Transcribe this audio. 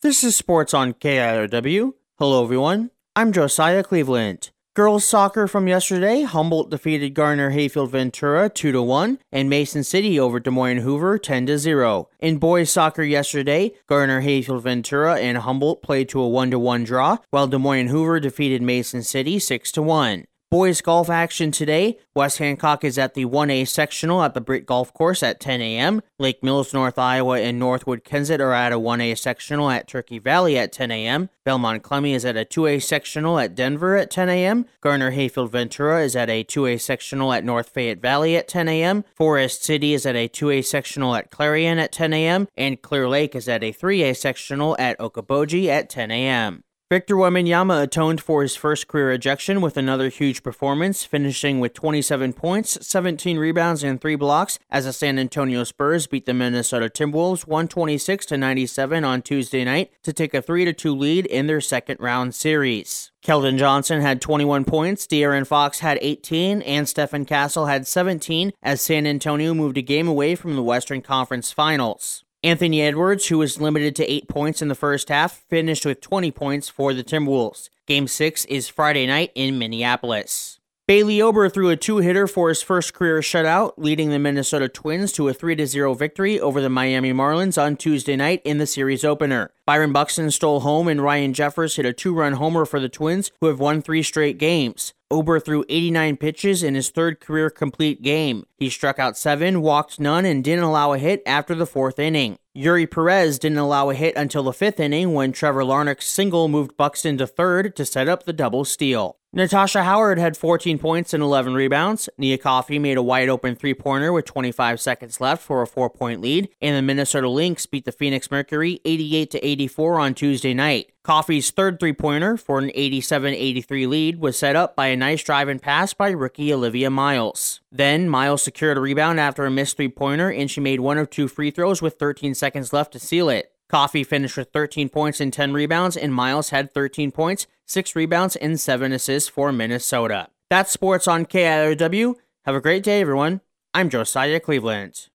This is Sports on KIRW. Hello everyone, I'm Josiah Cleveland. Girls soccer from yesterday, Humboldt defeated Garner Hayfield Ventura 2-1 and Mason City over Des Moines Hoover 10-0. In boys soccer yesterday, Garner Hayfield Ventura and Humboldt played to a 1-1 draw, while Des Moines Hoover defeated Mason City 6-1. Boys golf action today, West Hancock is at the 1A sectional at the Britt Golf Course at 10 a.m. Lake Mills, North Iowa, and Northwood Kensett are at a 1A sectional at Turkey Valley at 10 a.m. Belmont Clemmy is at a 2A sectional at Denver at 10 a.m. Garner Hayfield Ventura is at a 2A sectional at North Fayette Valley at 10 a.m. Forest City is at a 2A sectional at Clarion at 10 a.m. And Clear Lake is at a 3A sectional at Okoboji at 10 a.m. Victor Wembanyama atoned for his first career ejection with another huge performance, finishing with 27 points, 17 rebounds, and 3 blocks as the San Antonio Spurs beat the Minnesota Timberwolves 126-97 on Tuesday night to take a 3-2 lead in their second-round series. Keldon Johnson had 21 points, De'Aaron Fox had 18, and Stephen Castle had 17 as San Antonio moved a game away from the Western Conference Finals. Anthony Edwards, who was limited to 8 points in the first half, finished with 20 points for the Timberwolves. Game 6 is Friday night in Minneapolis. Bailey Ober threw a 2-hitter for his first career shutout, leading the Minnesota Twins to a 3-0 victory over the Miami Marlins on Tuesday night in the series opener. Byron Buxton stole home and Ryan Jeffers hit a 2-run homer for the Twins, who have won 3 straight games. Ober threw 89 pitches in his third career complete game. He struck out 7, walked none, and didn't allow a hit after the 4th inning. Yuri Perez didn't allow a hit until the 5th inning when Trevor Larnach's single moved Buxton to third to set up the double steal. Natasha Howard had 14 points and 11 rebounds. Nia Coffey made a wide-open three-pointer with 25 seconds left for a 4-point lead, and the Minnesota Lynx beat the Phoenix Mercury 88-84 on Tuesday night. Coffey's third three-pointer for an 87-83 lead was set up by a nice drive and pass by rookie Olivia Miles. Then, Miles secured a rebound after a missed three-pointer, and she made one of 2 free throws with 13 seconds left to seal it. Coffey finished with 13 points and 10 rebounds, and Miles had 13 points, 6 rebounds, and 7 assists for Minnesota. That's sports on KIRW. Have a great day, everyone. I'm Josiah Cleveland.